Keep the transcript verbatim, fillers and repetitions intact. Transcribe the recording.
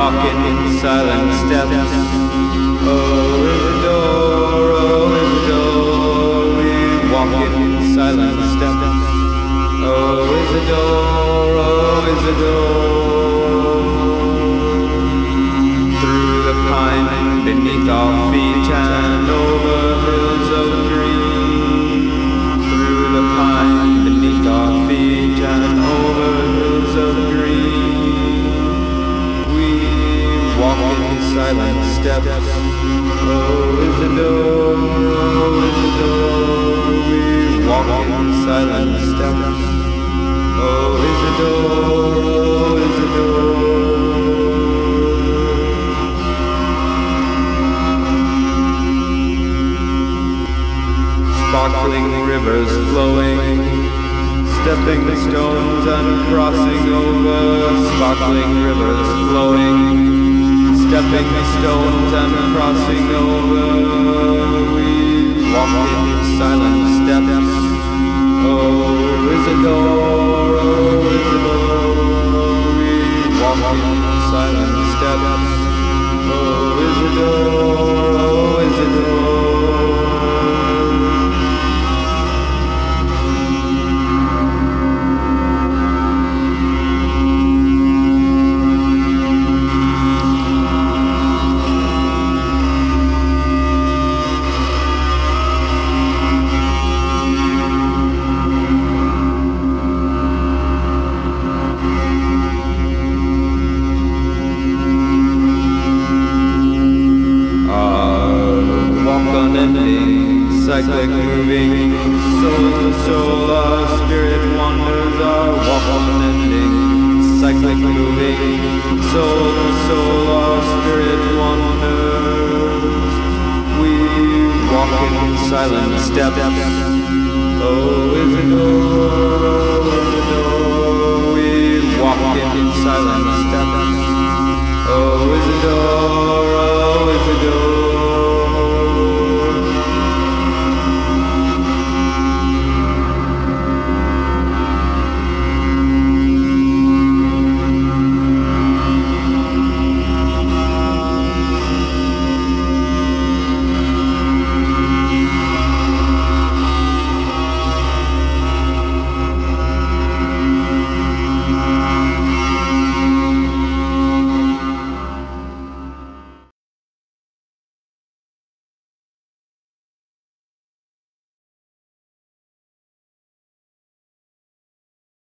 walking in silent steps. Oh, Isidore, oh, Isidore, we walking in silent steps. Oh, Isidore, oh, Isidore, through the pine beneath our feet and over hills of green. Through the pine beneath our feet and over hills of green, we walk in silent steps. Oh, Isidore, oh, Isidore, we walk in silent steps. Oh, Isidore, oh, Isidore. Sparkling rivers flowing, stepping the stones and crossing over. Sparkling rivers flowing, stepping the stones and crossing over. We walk in silent steps. Oh, Isidore, oh, Isidore, we walk in silent steps. Oh, Isidore, oh, Isidore. Cyclic moving, soul to soul, our spirit wanders, our walk unending. Cyclic moving, soul to soul, our spirit wanders. We walk in silent steps. Oh, Isidore, oh, Isidore, we walk in silent steps.